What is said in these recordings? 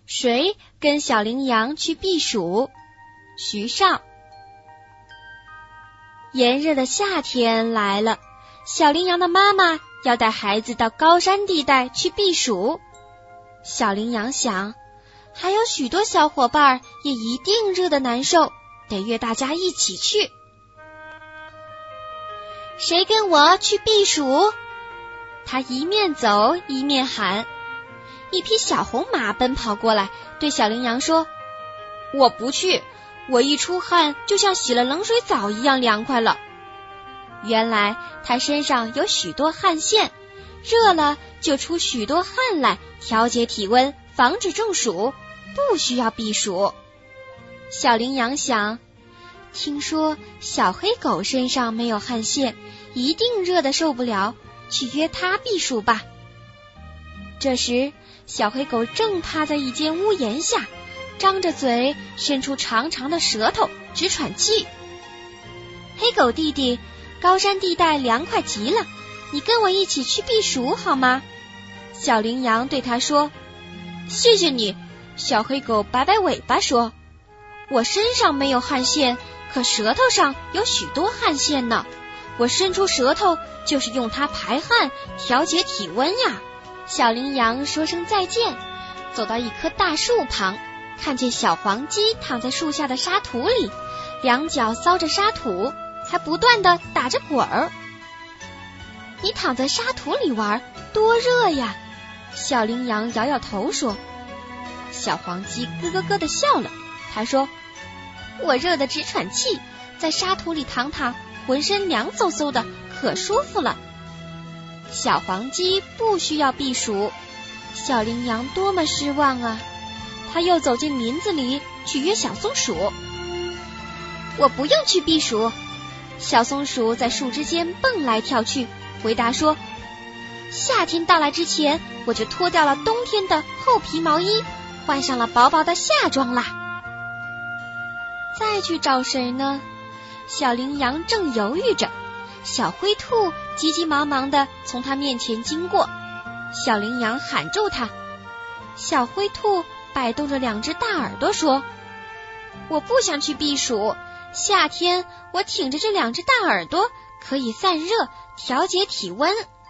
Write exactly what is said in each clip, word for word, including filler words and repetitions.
谁跟小羚羊去避暑？徐少。炎热的夏天来了，小羚羊的妈妈要带孩子到高山地带去避暑。小羚羊想，还有许多小伙伴也一定热得难受，得约大家一起去。谁跟我去避暑？他一面走一面喊。一匹小红马奔跑过来，对小羚羊说：我不去，我一出汗就像洗了冷水澡一样凉快了。原来他身上有许多汗腺，热了就出许多汗来，调节体温，防止中暑，不需要避暑。小羚羊想，听说小黑狗身上没有汗腺，一定热得受不了，去约它避暑吧。这时小黑狗正趴在一间屋檐下，张着嘴，伸出长长的舌头，直喘气。黑狗弟弟，高山地带凉快极了，你跟我一起去避暑好吗？小羚羊对他说。谢谢你。小黑狗摆摆尾巴说，我身上没有汗腺，可舌头上有许多汗腺呢，我伸出舌头就是用它排汗，调节体温呀。小羚羊说声再见，走到一棵大树旁，看见小黄鸡躺在树下的沙土里，两脚搔着沙土，还不断地打着滚儿。你躺在沙土里玩，多热呀！小羚羊摇摇头说。小黄鸡咯咯咯地笑了，他说，我热得直喘气，在沙土里躺躺，浑身凉飕飕的，可舒服了。小黄鸡不需要避暑，小羚羊多么失望啊！他又走进林子里去约小松鼠。我不用去避暑。小松鼠在树枝间蹦来跳去，回答说，夏天到来之前，我就脱掉了冬天的厚皮毛衣，换上了薄薄的夏装啦。再去找谁呢？小羚羊正犹豫着，小灰兔急急忙忙地从他面前经过，小羚羊喊住他。小灰兔摆动着两只大耳朵说，我不想去避暑，夏天我挺着这两只大耳朵可以散热，调节体温。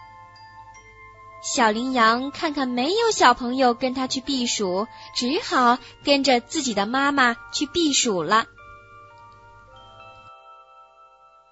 小羚羊看看没有小朋友跟他去避暑，只好跟着自己的妈妈去避暑了。